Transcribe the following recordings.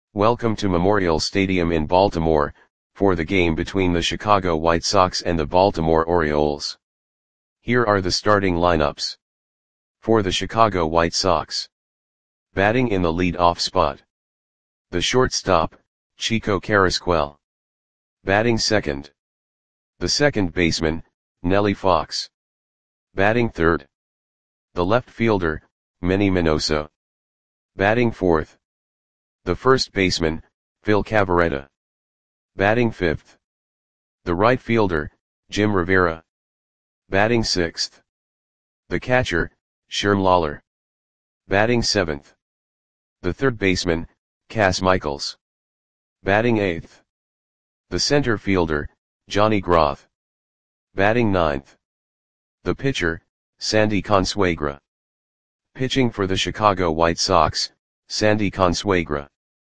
Welcome to Memorial Stadium in Baltimore, for the game between the Chicago White Sox and the Baltimore Orioles. Here are the starting lineups. For the Chicago White Sox. Batting in the lead-off spot. The shortstop, Chico Carrasquel. Batting second. The second baseman, Nellie Fox. Batting third. The left fielder, Manny Minoso. Batting fourth. The first baseman, Phil Cavarretta. Batting fifth. The right fielder, Jim Rivera. Batting sixth. The catcher, Sherm Lawler. Batting seventh. The third baseman, Cas Michaels. Batting eighth. The center fielder, Johnny Groth. Batting ninth. The pitcher, Sandy Consuegra. Pitching for the Chicago White Sox, Sandy Consuegra.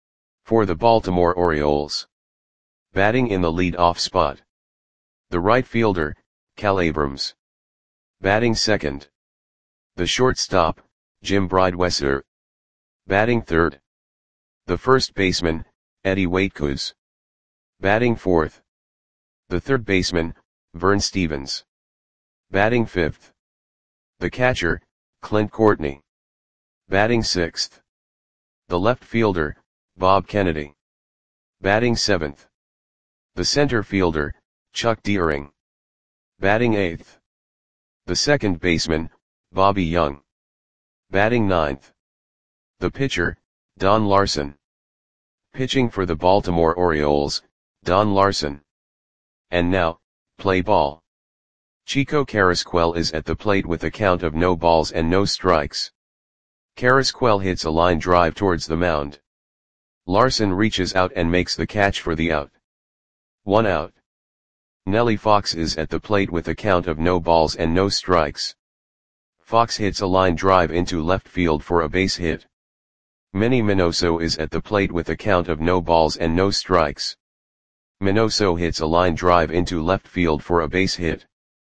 For the Baltimore Orioles. Batting in the lead-off spot. The right fielder, Cal Abrams. Batting second. The shortstop, Jim Brideweser. Batting third. The first baseman, Eddie Waitkus. Batting fourth. The third baseman, Vern Stevens. Batting fifth. The catcher, Clint Courtney. Batting sixth. The left fielder, Bob Kennedy. Batting seventh. The center fielder, Chuck Deering. Batting eighth. The second baseman, Bobby Young. Batting ninth. The pitcher, Don Larson. Pitching for the Baltimore Orioles, Don Larson. And now, play ball. Chico Carrasquel is at the plate with a count of no balls and no strikes. Carrasquel hits a line drive towards the mound. Larson reaches out and makes the catch for the out. 1 out. Nellie Fox is at the plate with a count of no balls and no strikes. Fox hits a line drive into left field for a base hit. Manny Minoso is at the plate with a count of no balls and no strikes. Minoso hits a line drive into left field for a base hit.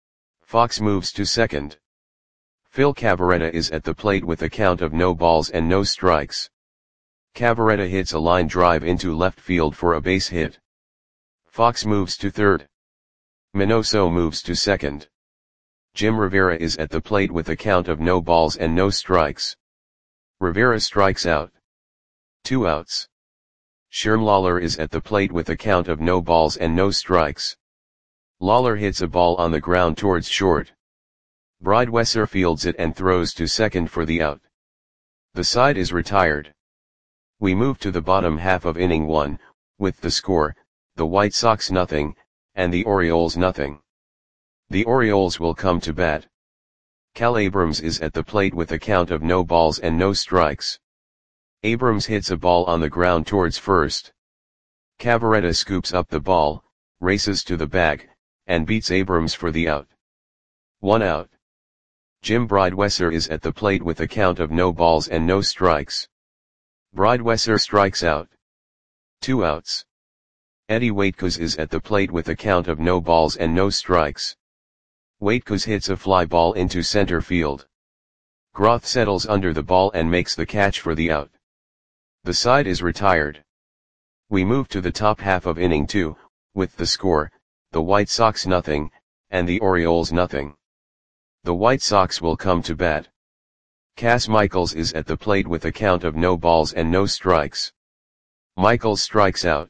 Fox moves to second. Phil Cavarretta is at the plate with a count of no balls and no strikes. Cavarretta hits a line drive into left field for a base hit. Fox moves to third. Minoso moves to second. Jim Rivera is at the plate with a count of no balls and no strikes. Rivera strikes out. 2 outs. Sherm Lawler is at the plate with a count of no balls and no strikes. Lawler hits a ball on the ground towards short. Brideweser fields it and throws to second for the out. The side is retired. We move to the bottom half of inning 1, with the score, the White Sox 0, and the Orioles 0. The Orioles will come to bat. Cal Abrams is at the plate with a count of no balls and no strikes. Abrams hits a ball on the ground towards first. Cavarretta scoops up the ball, races to the bag, and beats Abrams for the out. 1 out. Jim Brideweser is at the plate with a count of no balls and no strikes. Brideweser strikes out. 2 outs. Eddie Waitkus is at the plate with a count of no balls and no strikes. Waitkus hits a fly ball into center field. Groth settles under the ball and makes the catch for the out. The side is retired. We move to the top half of inning 2, with the score, the White Sox 0, and the Orioles 0. The White Sox will come to bat. Cas Michaels is at the plate with a count of no balls and no strikes. Michaels strikes out.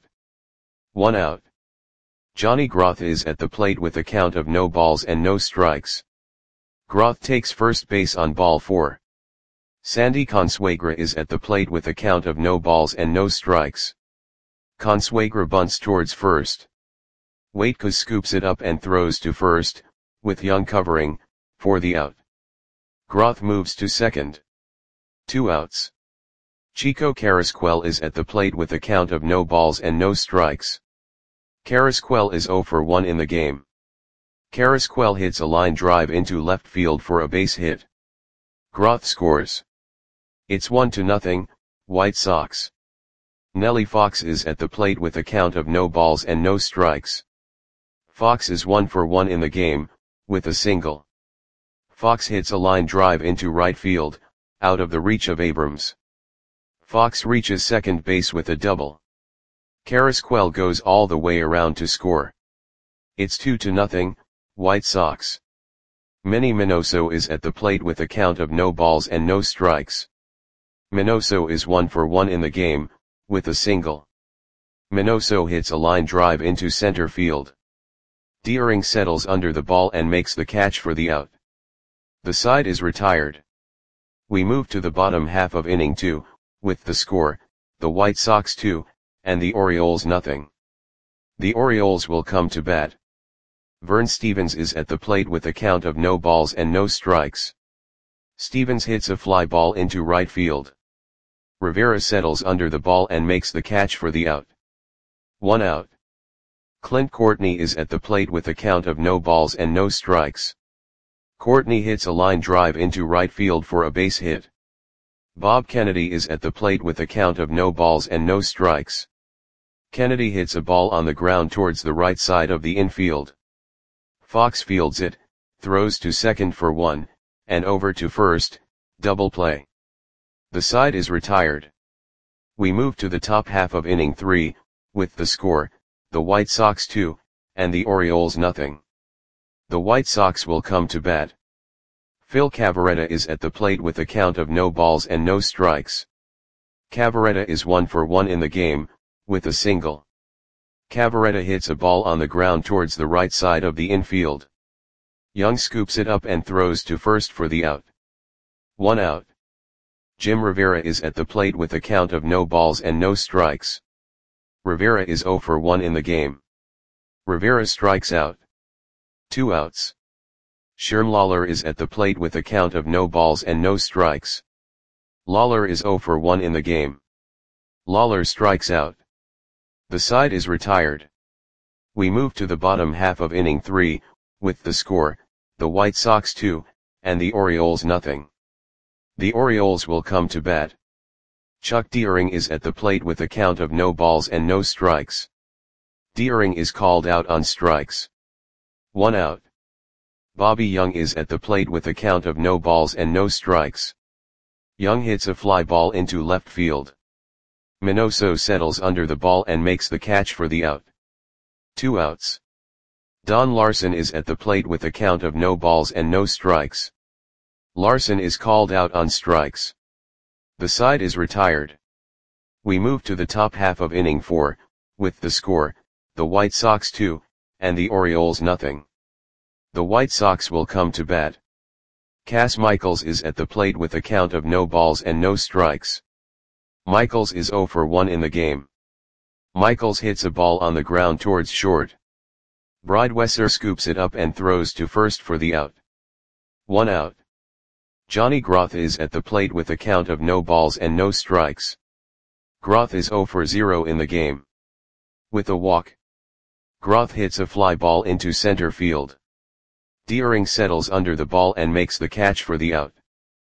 1 out. Johnny Groth is at the plate with a count of no balls and no strikes. Groth takes first base on ball 4. Sandy Consuegra is at the plate with a count of no balls and no strikes. Consuegra bunts towards first. Waitkus scoops it up and throws to first, with Young covering, for the out. Groth moves to second. 2 outs. Chico Carrasquel is at the plate with a count of no balls and no strikes. Carrasquel is 0 for 1 in the game. Carrasquel hits a line drive into left field for a base hit. Groth scores. It's 1-0, White Sox. Nellie Fox is at the plate with a count of no balls and no strikes. Fox is 1 for 1 in the game, with a single. Fox hits a line drive into right field, out of the reach of Abrams. Fox reaches second base with a double. Carrasquel goes all the way around to score. It's 2-0, White Sox. Manny Minoso is at the plate with a count of no balls and no strikes. Minoso is 1 for 1 in the game, with a single. Minoso hits a line drive into center field. Deering settles under the ball and makes the catch for the out. The side is retired. We move to the bottom half of inning 2, with the score, the White Sox 2, and the Orioles nothing. The Orioles will come to bat. Vern Stephens is at the plate with a count of no balls and no strikes. Stephens hits a fly ball into right field. Rivera settles under the ball and makes the catch for the out. 1 out. Clint Courtney is at the plate with a count of no balls and no strikes. Courtney hits a line drive into right field for a base hit. Bob Kennedy is at the plate with a count of no balls and no strikes. Kennedy hits a ball on the ground towards the right side of the infield. Fox fields it, throws to second for 1, and over to first, double play. The side is retired. We move to the top half of inning 3, with the score, the White Sox 2, and the Orioles nothing. The White Sox will come to bat. Phil Cavarretta is at the plate with a count of no balls and no strikes. Cavarretta is 1 for 1 in the game, with a single. Cavarretta hits a ball on the ground towards the right side of the infield. Young scoops it up and throws to first for the out. 1 out. Jim Rivera is at the plate with a count of no balls and no strikes. Rivera is 0 for 1 in the game. Rivera strikes out. 2 outs. Sherm Lawler is at the plate with a count of no balls and no strikes. Lawler is 0 for 1 in the game. Lawler strikes out. The side is retired. We move to the bottom half of inning 3, with the score, the White Sox 2, and the Orioles nothing. The Orioles will come to bat. Chuck Deering is at the plate with a count of no balls and no strikes. Deering is called out on strikes. 1 out. Bobby Young is at the plate with a count of no balls and no strikes. Young hits a fly ball into left field. Minoso settles under the ball and makes the catch for the out. 2 outs. Don Larson is at the plate with a count of no balls and no strikes. Larson is called out on strikes. The side is retired. We move to the top half of inning 4, with the score, the White Sox 2, and the Orioles nothing. The White Sox will come to bat. Cass Michaels is at the plate with a count of no balls and no strikes. Michaels is 0 for 1 in the game. Michaels hits a ball on the ground towards short. Bridewesser scoops it up and throws to first for the out. 1 out. Johnny Groth is at the plate with a count of no balls and no strikes. Groth is 0 for 0 in the game. With a walk. Groth hits a fly ball into center field. Deering settles under the ball and makes the catch for the out.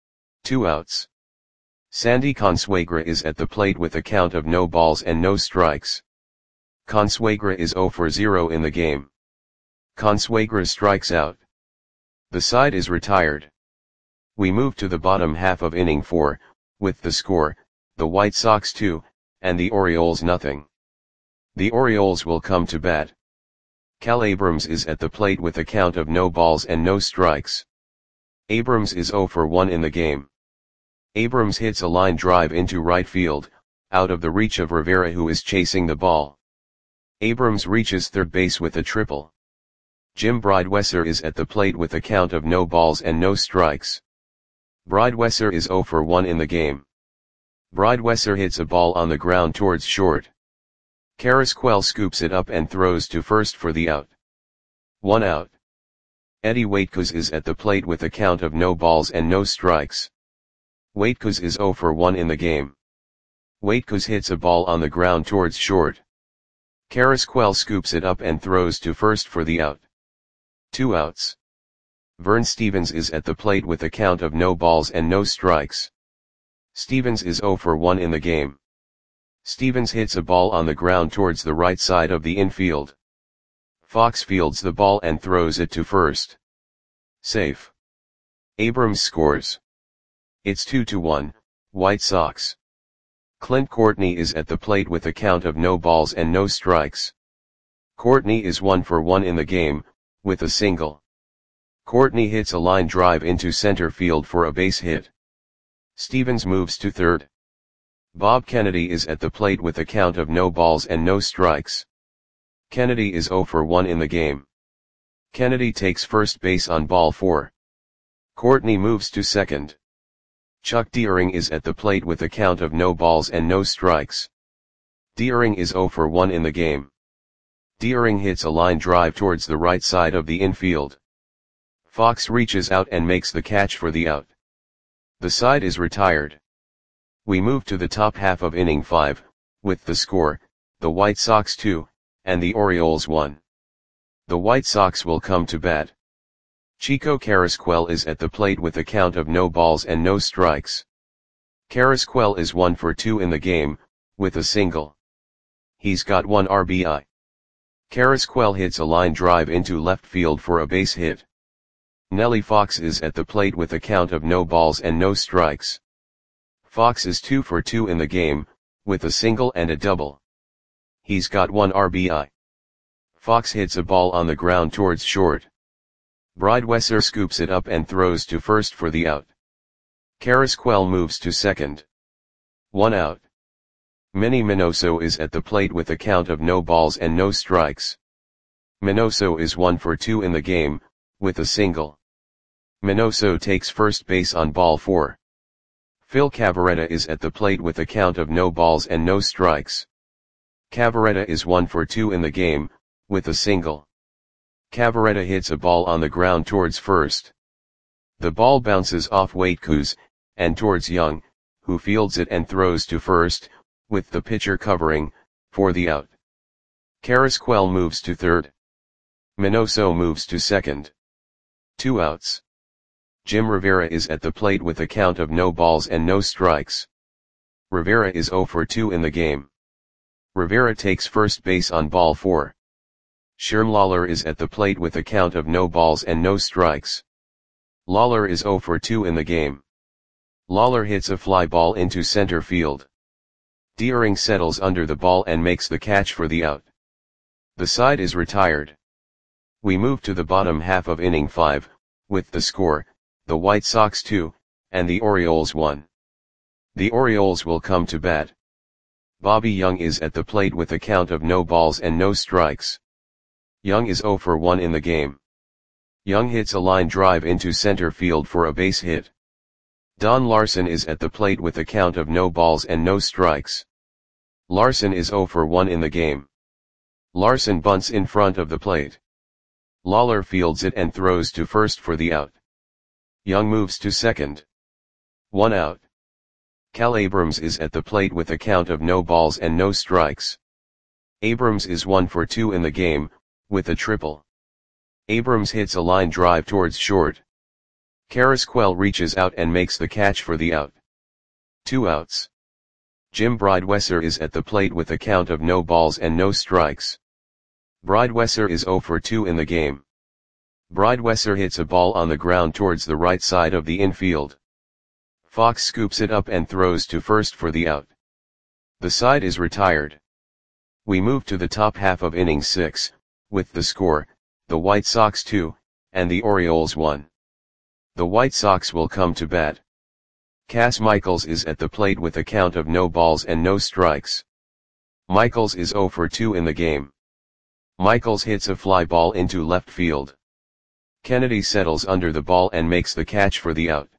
2 outs. Sandy Consuegra is at the plate with a count of no balls and no strikes. Consuegra is 0 for 0 in the game. Consuegra strikes out. The side is retired. We move to the bottom half of inning 4, with the score, the White Sox 2, and the Orioles nothing. The Orioles will come to bat. Cal Abrams is at the plate with a count of no balls and no strikes. Abrams is 0 for 1 in the game. Abrams hits a line drive into right field, out of the reach of Rivera who is chasing the ball. Abrams reaches third base with a triple. Jim Bridewesser is at the plate with a count of no balls and no strikes. Bridewesser is 0 for 1 in the game. Bridewesser hits a ball on the ground towards short. Carrasquel scoops it up and throws to first for the out. 1 out. Eddie Waitkus is at the plate with a count of no balls and no strikes. Waitkus is 0 for 1 in the game. Waitkus hits a ball on the ground towards short. Carrasquel scoops it up and throws to first for the out. 2 outs. Vern Stephens is at the plate with a count of no balls and no strikes. Stephens is 0 for 1 in the game. Stephens hits a ball on the ground towards the right side of the infield. Fox fields the ball and throws it to first. Safe. Abrams scores. It's 2-1, White Sox. Clint Courtney is at the plate with a count of no balls and no strikes. Courtney is 1 for 1 in the game, with a single. Courtney hits a line drive into center field for a base hit. Stevens moves to third. Bob Kennedy is at the plate with a count of no balls and no strikes. Kennedy is 0 for 1 in the game. Kennedy takes first base on ball 4. Courtney moves to second. Chuck Deering is at the plate with a count of no balls and no strikes. Deering is 0 for 1 in the game. Deering hits a line drive towards the right side of the infield. Fox reaches out and makes the catch for the out. The side is retired. We move to the top half of inning 5, with the score, the White Sox 2, and the Orioles 1. The White Sox will come to bat. Chico Carrasquel is at the plate with a count of no balls and no strikes. Carrasquel is 1 for 2 in the game, with a single. He's got 1 RBI. Carrasquel hits a line drive into left field for a base hit. Nellie Fox is at the plate with a count of no balls and no strikes. Fox is 2 for 2 in the game, with a single and a double. He's got 1 RBI. Fox hits a ball on the ground towards short. Breidwesser scoops it up and throws to first for the out. Carrasquel moves to second. 1 out. Manny Minoso is at the plate with a count of no balls and no strikes. Minoso is 1 for 2 in the game, with a single. Minoso takes first base on ball 4. Phil Cavarretta is at the plate with a count of no balls and no strikes. Cavarretta is 1 for 2 in the game, with a single. Cavarretta hits a ball on the ground towards first. The ball bounces off Waitkus, and towards Young, who fields it and throws to first, with the pitcher covering, for the out. Carrasquel moves to third. Minoso moves to second. 2 outs. Jim Rivera is at the plate with a count of no balls and no strikes. Rivera is 0 for 2 in the game. Rivera takes first base on ball 4. Sherm Lawler is at the plate with a count of no balls and no strikes. Lawler is 0 for 2 in the game. Lawler hits a fly ball into center field. Deering settles under the ball and makes the catch for the out. The side is retired. We move to the bottom half of inning 5, with the score, the White Sox 2, and the Orioles 1. The Orioles will come to bat. Bobby Young is at the plate with a count of no balls and no strikes. Young is 0 for 1 in the game. Young hits a line drive into center field for a base hit. Don Larson is at the plate with a count of no balls and no strikes. Larson is 0 for 1 in the game. Larson bunts in front of the plate. Lawler fields it and throws to first for the out. Young moves to second. 1 out. Cal Abrams is at the plate with a count of no balls and no strikes. Abrams is 1 for 2 in the game, with a triple. Abrams hits a line drive towards short. Carrasquel reaches out and makes the catch for the out. 2 outs. Jim Breidwesser is at the plate with a count of no balls and no strikes. Breidwesser is 0 for 2 in the game. Breidwesser hits a ball on the ground towards the right side of the infield. Fox scoops it up and throws to first for the out. The side is retired. We move to the top half of inning 6, with the score, the White Sox 2, and the Orioles 1. The White Sox will come to bat. Cass Michaels is at the plate with a count of no balls and no strikes. Michaels is 0 for 2 in the game. Michaels hits a fly ball into left field. Kennedy settles under the ball and makes the catch for the out.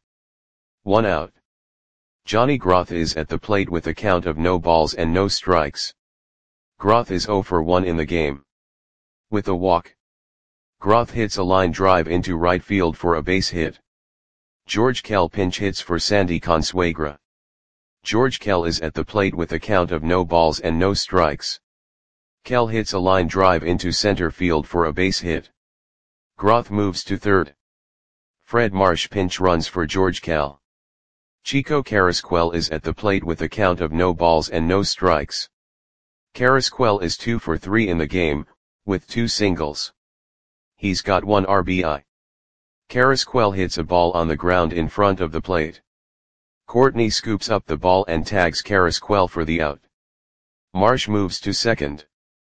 1 out. Johnny Groth is at the plate with a count of no balls and no strikes. Groth is 0 for 1 in the game. With a walk. Groth hits a line drive into right field for a base hit. George Kell pinch hits for Sandy Consuegra. George Kell is at the plate with a count of no balls and no strikes. Kell hits a line drive into center field for a base hit. Groth moves to third. Fred Marsh pinch runs for George Kell. Chico Carrasquel is at the plate with a count of no balls and no strikes. Carrasquel is 2 for 3 in the game, with 2 singles. He's got 1 RBI. Carrasquel hits a ball on the ground in front of the plate. Courtney scoops up the ball and tags Carrasquel for the out. Marsh moves to second.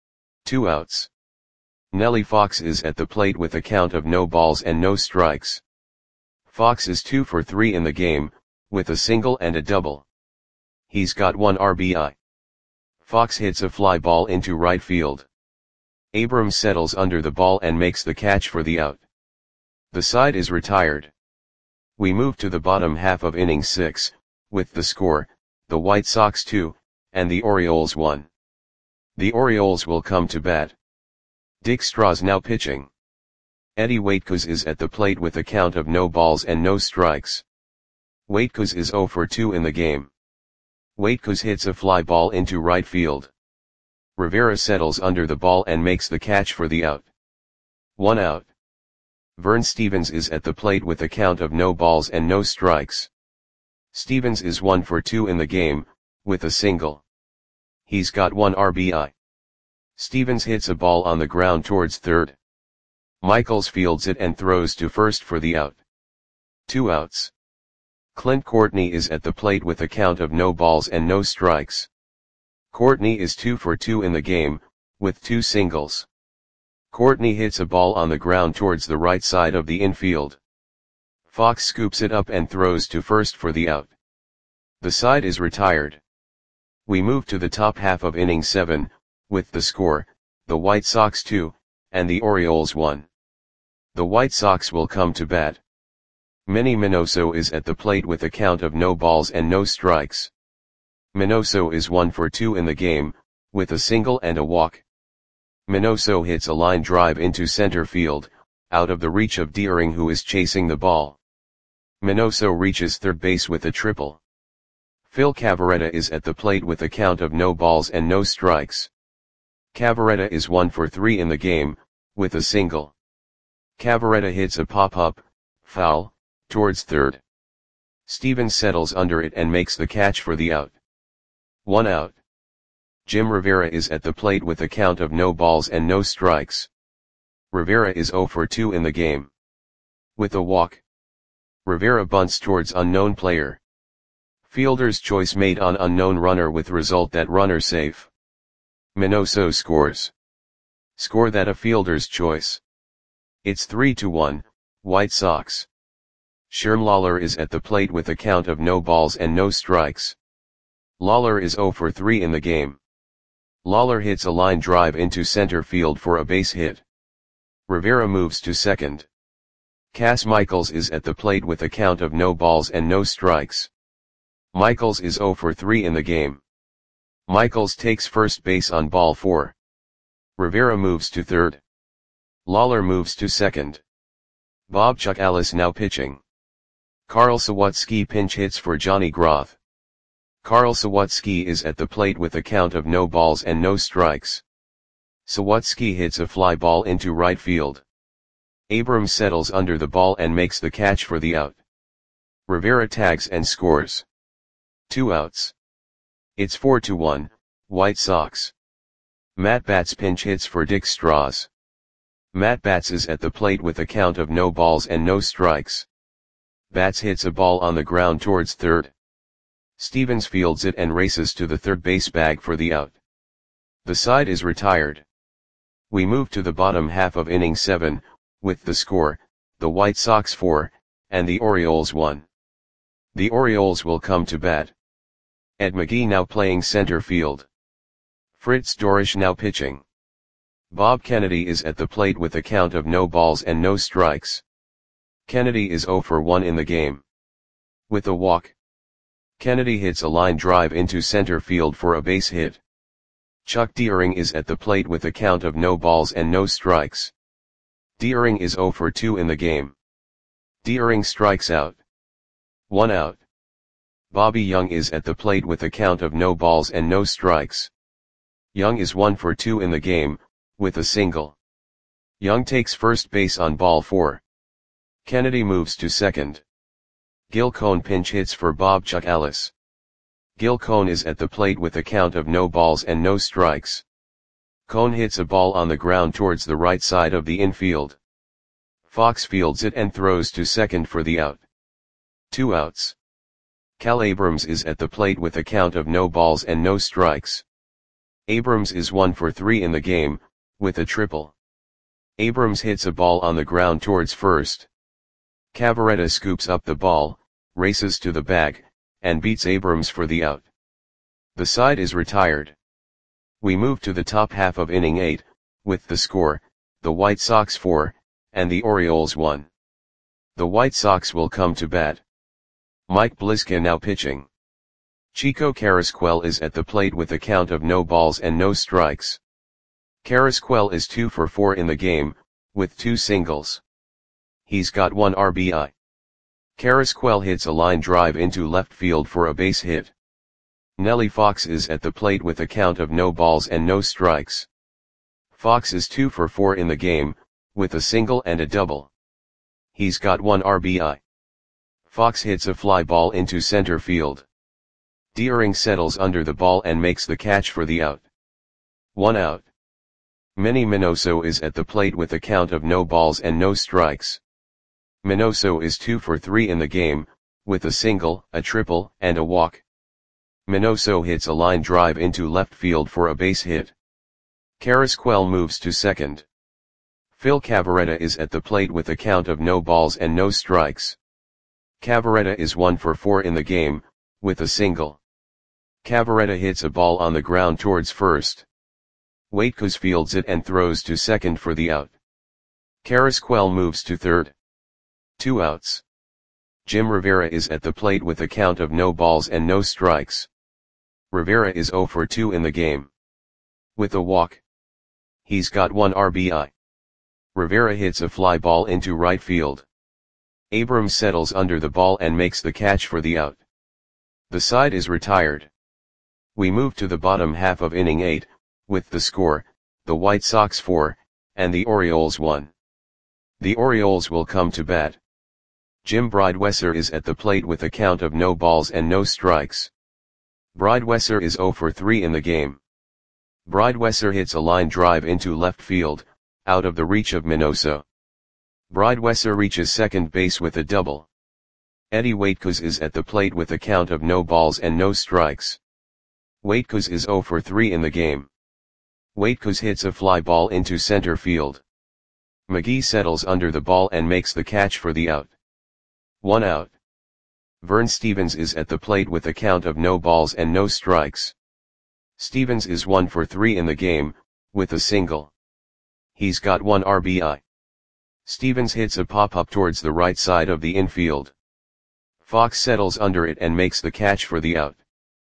2 outs. Nelly Fox is at the plate with a count of no balls and no strikes. Fox is 2 for 3 in the game, with a single and a double. He's got 1 RBI. Fox hits a fly ball into right field. Abrams settles under the ball and makes the catch for the out. The side is retired. We move to the bottom half of inning 6, with the score, the White Sox 2, and the Orioles 1. The Orioles will come to bat. Dick Straws now pitching. Eddie Waitkus is at the plate with a count of no balls and no strikes. Waitkus is 0 for 2 in the game. Waitkus hits a fly ball into right field. Rivera settles under the ball and makes the catch for the out. 1 out. Vern Stevens is at the plate with a count of no balls and no strikes. Stevens is 1 for 2 in the game, with a single. He's got 1 RBI. Stevens hits a ball on the ground towards third. Michaels fields it and throws to first for the out. 2 outs. Clint Courtney is at the plate with a count of no balls and no strikes. Courtney is 2 for 2 in the game, with 2 singles. Courtney hits a ball on the ground towards the right side of the infield. Fox scoops it up and throws to first for the out. The side is retired. We move to the top half of inning 7, with the score, the White Sox 2, and the Orioles 1. The White Sox will come to bat. Manny Minoso is at the plate with a count of no balls and no strikes. Minoso is 1 for 2 in the game, with a single and a walk. Minoso hits a line drive into center field, out of the reach of Deering, who is chasing the ball. Minoso reaches third base with a triple. Phil Cavarretta is at the plate with a count of no balls and no strikes. Cavarretta is 1 for 3 in the game, with a single. Cavarretta hits a pop-up, foul, towards third. Stevens settles under it and makes the catch for the out. 1 out. Jim Rivera is at the plate with a count of no balls and no strikes. Rivera is 0 for 2 in the game. With a walk. Rivera bunts towards unknown player. Fielder's choice made on unknown runner with result that runner safe. Minoso scores. Score that a fielder's choice. It's 3-1, White Sox. Sherm Lawler is at the plate with a count of no balls and no strikes. Lawler is 0 for 3 in the game. Lawler hits a line drive into center field for a base hit. Rivera moves to second. Cass Michaels is at the plate with a count of no balls and no strikes. Michaels is 0 for 3 in the game. Michaels takes first base on ball 4. Rivera moves to third. Lawler moves to second. Bob Chuck Ellis now pitching. Carl Sawatsky pinch hits for Johnny Groth. Carl Sawatsky is at the plate with a count of no balls and no strikes. Sawatsky hits a fly ball into right field. Abrams settles under the ball and makes the catch for the out. Rivera tags and scores. 2 outs. It's 4-1, White Sox. Matt Batts pinch hits for Dick Straws. Matt Batts is at the plate with a count of no balls and no strikes. Batts hits a ball on the ground towards third. Stevens fields it and races to the third base bag for the out. The side is retired. We move to the bottom half of inning 7, with the score, the White Sox 4, and the Orioles 1. The Orioles will come to bat. Ed McGee now playing center field. Fritz Dorisch now pitching. Bob Kennedy is at the plate with a count of no balls and no strikes. Kennedy is 0 for 1 in the game. With a walk. Kennedy hits a line drive into center field for a base hit. Chuck Deering is at the plate with a count of no balls and no strikes. Deering is 0 for 2 in the game. Deering strikes out. 1 out. Bobby Young is at the plate with a count of no balls and no strikes. Young is 1 for 2 in the game, with a single. Young takes first base on ball 4. Kennedy moves to second. Gil Cone pinch hits for Bob Chuck Ellis. Gil Cone is at the plate with a count of no balls and no strikes. Cone hits a ball on the ground towards the right side of the infield. Fox fields it and throws to second for the out. 2 outs. Cal Abrams is at the plate with a count of no balls and no strikes. Abrams is 1 for 3 in the game, with a triple. Abrams hits a ball on the ground towards first. Cavarretta scoops up the ball, races to the bag, and beats Abrams for the out. The side is retired. We move to the top half of inning 8, with the score, the White Sox 4, and the Orioles 1. The White Sox will come to bat. Mike Bliska now pitching. Chico Carrasquel is at the plate with a count of no balls and no strikes. Carrasquel is 2 for 4 in the game, with 2 singles. He's got 1 RBI. Carrasquel hits a line drive into left field for a base hit. Nellie Fox is at the plate with a count of no balls and no strikes. Fox is 2 for 4 in the game, with a single and a double. He's got 1 RBI. Fox hits a fly ball into center field. Deering settles under the ball and makes the catch for the out. 1 out. Manny Minoso is at the plate with a count of no balls and no strikes. Minoso is 2 for 3 in the game, with a single, a triple, and a walk. Minoso hits a line drive into left field for a base hit. Carrasquel moves to second. Phil Cavarretta is at the plate with a count of no balls and no strikes. Cavarretta is 1 for 4 in the game, with a single. Cavarretta hits a ball on the ground towards first. Waitkus fields it and throws to second for the out. Carrasquel moves to third. 2 outs. Jim Rivera is at the plate with a count of no balls and no strikes. Rivera is 0 for 2 in the game. With a walk. He's got 1 RBI. Rivera hits a fly ball into right field. Abrams settles under the ball and makes the catch for the out. The side is retired. We move to the bottom half of inning 8, with the score, the White Sox 4, and the Orioles 1. The Orioles will come to bat. Jim Bridewesser is at the plate with a count of no balls and no strikes. Bridewesser is 0 for 3 in the game. Bridewesser hits a line drive into left field, out of the reach of Minoso. Bridewesser reaches second base with a double. Eddie Waitkus is at the plate with a count of no balls and no strikes. Waitkus is 0 for 3 in the game. Waitkus hits a fly ball into center field. McGee settles under the ball and makes the catch for the out. 1 out. Vern Stevens is at the plate with a count of no balls and no strikes. Stevens is 1 for 3 in the game, with a single. He's got 1 RBI. Stevens hits a pop-up towards the right side of the infield. Fox settles under it and makes the catch for the out.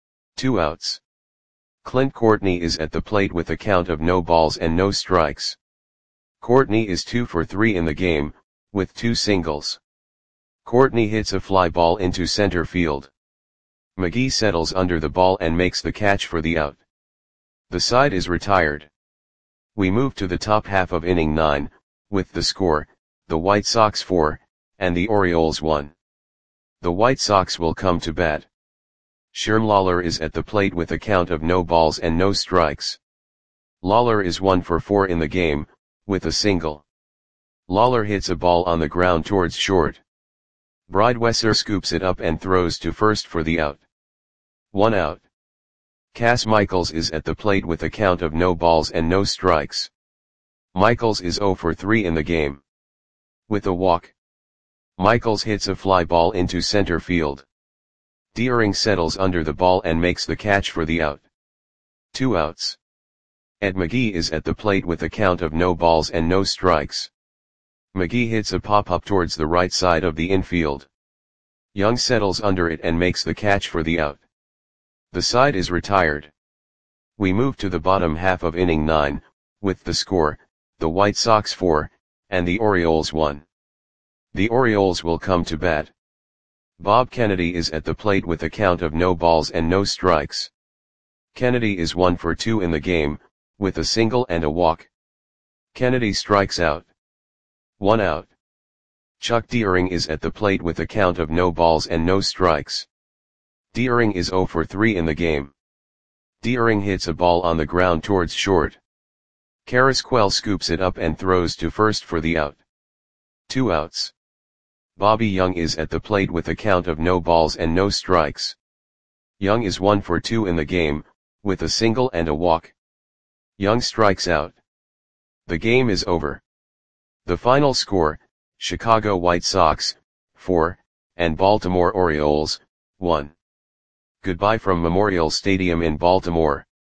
2 outs. Clint Courtney is at the plate with a count of no balls and no strikes. Courtney is 2 for 3 in the game, with 2 singles. Courtney hits a fly ball into center field. McGee settles under the ball and makes the catch for the out. The side is retired. We move to the top half of inning 9, with the score, the White Sox 4, and the Orioles 1. The White Sox will come to bat. Sherm Lawler is at the plate with a count of no balls and no strikes. Lawler is 1 for 4 in the game, with a single. Lawler hits a ball on the ground towards short. Bridewesser scoops it up and throws to first for the out. 1 out. Cass Michaels is at the plate with a count of no balls and no strikes. Michaels is 0 for 3 in the game. With a walk. Michaels hits a fly ball into center field. Deering settles under the ball and makes the catch for the out. 2 outs. Ed McGee is at the plate with a count of no balls and no strikes. McGee hits a pop-up towards the right side of the infield. Young settles under it and makes the catch for the out. The side is retired. We move to the bottom half of inning 9, with the score, the White Sox 4, and the Orioles 1. The Orioles will come to bat. Bob Kennedy is at the plate with a count of no balls and no strikes. Kennedy is 1 for 2 in the game, with a single and a walk. Kennedy strikes out. 1 out. Chuck Deering is at the plate with a count of no balls and no strikes. Deering is 0 for 3 in the game. Deering hits a ball on the ground towards short. Carrasquel scoops it up and throws to first for the out. 2 outs. Bobby Young is at the plate with a count of no balls and no strikes. Young is 1 for 2 in the game, with a single and a walk. Young strikes out. The game is over. The final score, Chicago White Sox, 4, and Baltimore Orioles, 1. Goodbye from Memorial Stadium in Baltimore.